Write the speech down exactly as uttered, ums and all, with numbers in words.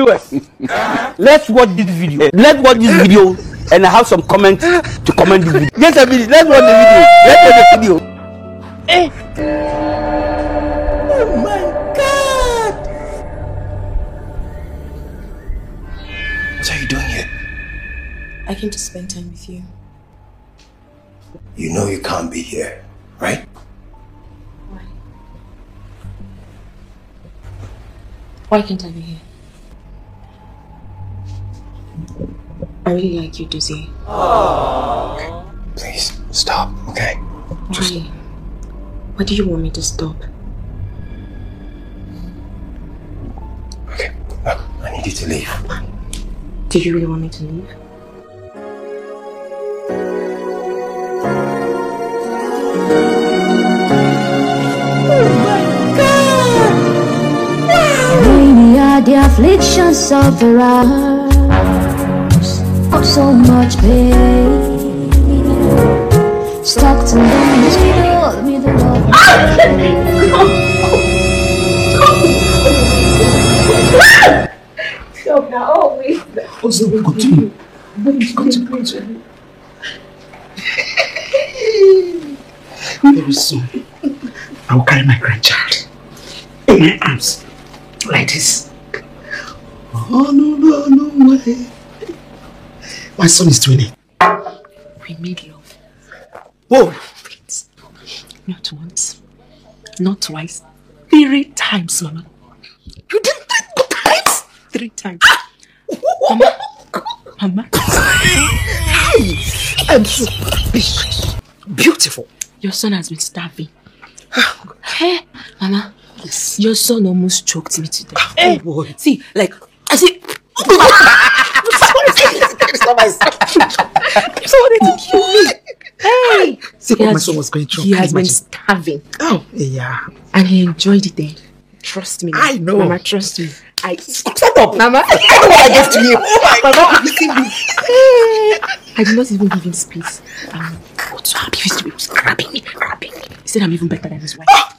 Viewers, let's watch this video. Let's watch this video and I have some comments to comment the video. Just a minute, let's watch the video. Let's watch the video. Eh. Oh my God! What are you doing here? I came to spend time with you. You know you can't be here, right? Why? Why can't I be here? I really like you, Dizzy. Okay, please stop, okay? Why? Just... Why do you want me to stop? Okay, look, I need you to leave. Do you really want me to leave? Oh my God! Wow! Many are the afflictions of the righteous, oh so much pain. Stuck to lonely middle, middle of Stop now, always. Also, continue. Continue, continue. Very soon, I will carry my grandchild in my arms, like this. Oh, no, no, no way. My son is doing it. We made love. Whoa! Please. Not once. Not twice. Three times, Mama. You did three times? Three times. Mama. Mama. I'm so beautiful. Your son has been starving. Hey, Mama. Yes. Your son almost choked me to death. Oh boy. See, like, I see. It's not my son. You wanted to kill me. Hey. See what He my has- son was going through. He has been Imagine. starving. Oh, yeah. And he enjoyed it then. Trust me. I know. Mama, trust me. I Shut up. Mama. I know what I gave to you. Oh my Mama, you see me. I did not even give him space. Um, I was so happy he was grabbing me, grabbing me. He said I'm even better than his wife.